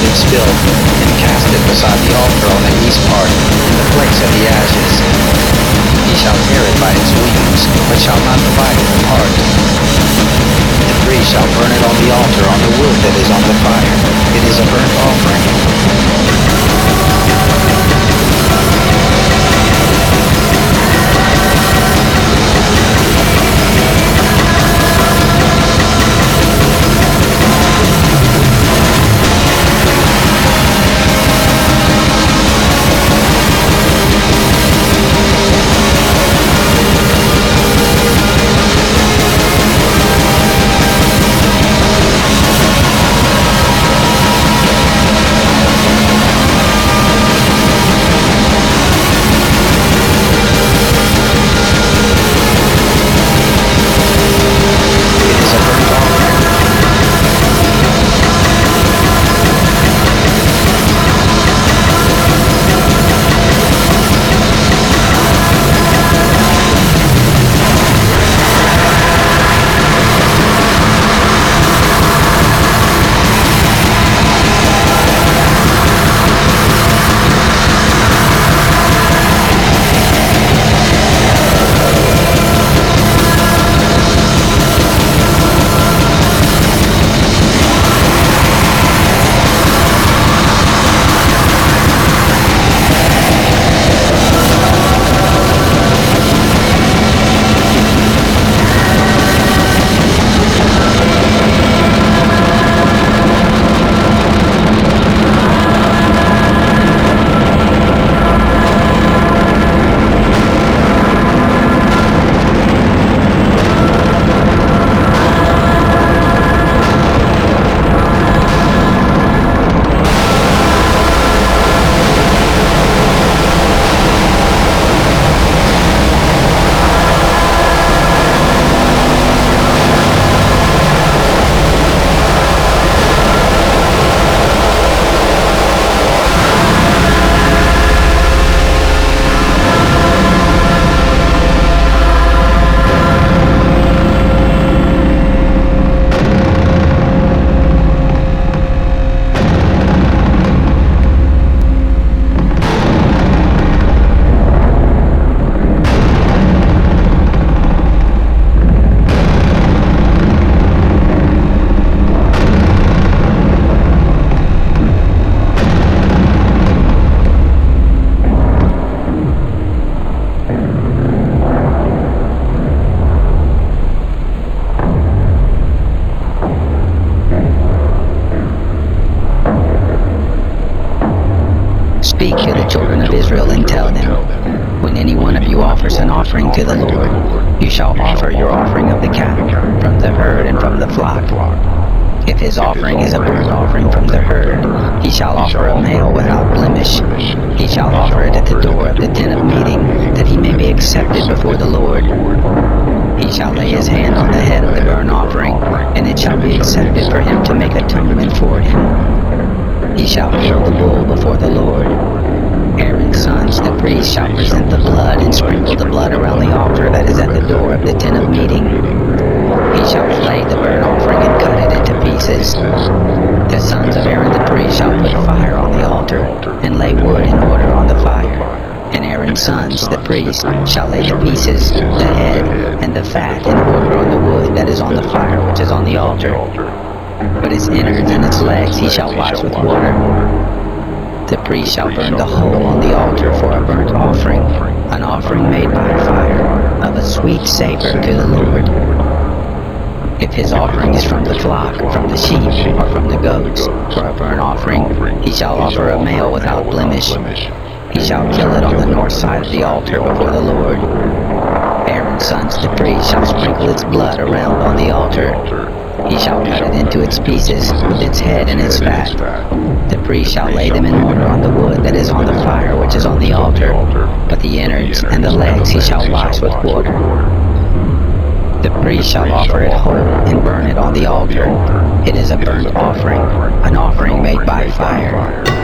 its filth, and cast it beside the altar on the east part, in the place of the ashes. He shall tear it by its wings, but shall not divide it apart. The priest shall burn it on the altar on the wood that is on the fire. It is a burnt offering. Speak to the children of Israel and tell them, when any one of you offers an offering to the Lord, you shall offer your offering of the cattle, from the herd and from the flock. If his offering is a burnt offering from the herd, he shall offer a male without blemish. He shall offer it at the door of the tent of meeting, that he may be accepted before the Lord. He shall lay his hand on the head of the burnt offering, and it shall be accepted for him to make atonement for him. He shall kill the bull before the Lord. Aaron's sons, the priest, shall present the blood and sprinkle the blood around the altar that is at the door of the tent of meeting. He shall flay the burnt offering and cut it into pieces. The sons of Aaron the priest shall put fire on the altar and lay wood in order on the fire. And Aaron's sons, the priest, shall lay the pieces, the head, and the fat in order on the wood that is on the fire which is on the altar. But its innards and its legs he shall wash with water. The priest shall burn the whole on the altar for a burnt offering, an offering made by fire, of a sweet savor to the Lord. If his offering is from the flock, from the sheep, or from the goats, for a burnt offering, he shall offer a male without blemish. He shall kill it on the north side of the altar before the Lord. Aaron's sons, the priest, shall sprinkle its blood around on the altar. He shall cut it into its pieces, with its head and its fat. The priest shall lay them in order on the wood that is on the fire which is on the altar, but the innards and the legs he shall wash with water. The priest shall offer it whole and burn it on the altar. It is a burnt offering, an offering made by fire.